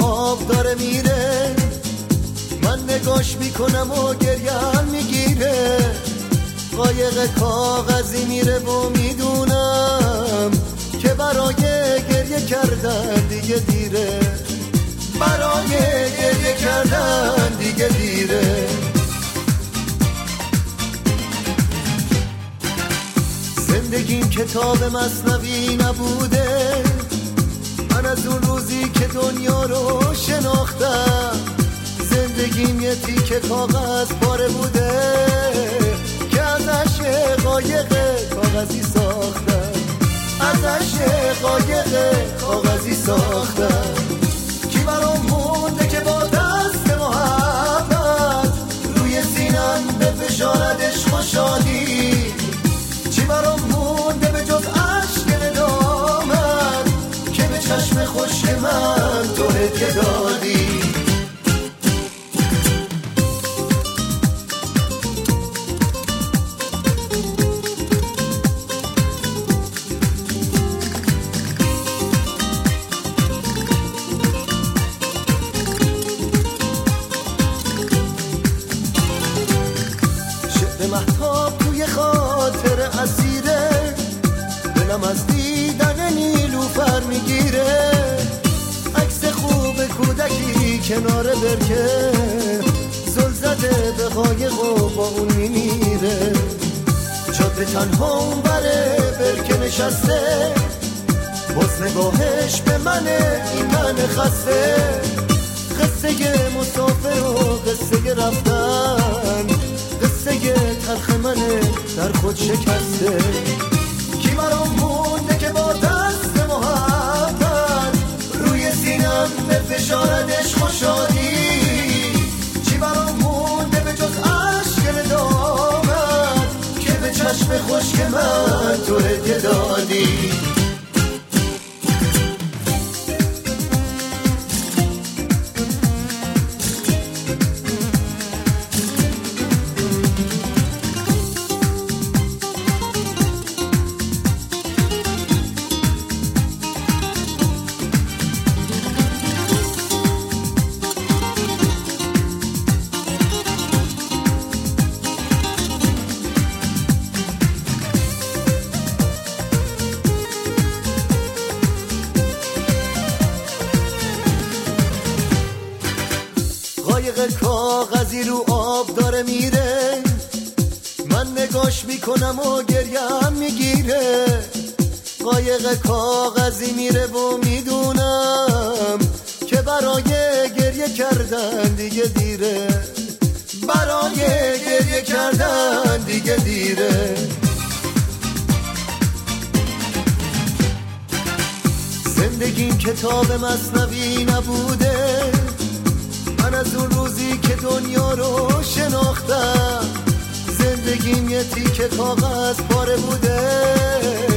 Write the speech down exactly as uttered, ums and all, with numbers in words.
آب داره میره، من نگاش میکنم و گریم میگیره. قایق کاغذی میره و میدونم که برای گریه کردن دیگه دیره، برای گریه کردن دیگه دیره. زندگیم کتاب مثنوی نبوده، من از اون روزی که دنیا رو شناختم. زندگیم یه تیکه کاغذ پاره بوده که ازش قایق کاغذی ساختم، ازش قایق کاغذی ساختم. کی برام مونده که با دست محبت روی سینم به فشارد عشق و شادی؟ چی برام مونده به جز عشق ندامت که به چشم خشک من تو هدیه دادی؟ مهتاب توی خاطر اسیره، دلم از دیدن نیلوفر میگیره. عکس خوب کودکی کنار برکه، زل زده به قایق و با اون میمیره. جاده تنها اون بره برکه نشسته، باز نگاهش به منه این من خسته. قصه مسافر و قصه رفتن، قصه تلخ منه در خود شکسته. کی برام مونده که با دست محبت روی سینم به فشارد عشق و شادی؟ چی برام مونده به جز عشق ندامت که به چشم خشک من تو هدیه دادی؟ قایق کاغذی رو آب داره میره، من نگاش میکنم و گریم میگیره. قایق کاغذی میره و میدونم که برای گریه کردن دیگه دیره، برای گریه کردن دیگه دیره. زندگیم کتاب مثنوی نبوده، من از اون روزی که دنیا رو شناختم. زندگیم یه تیکه کاغذ پاره بوده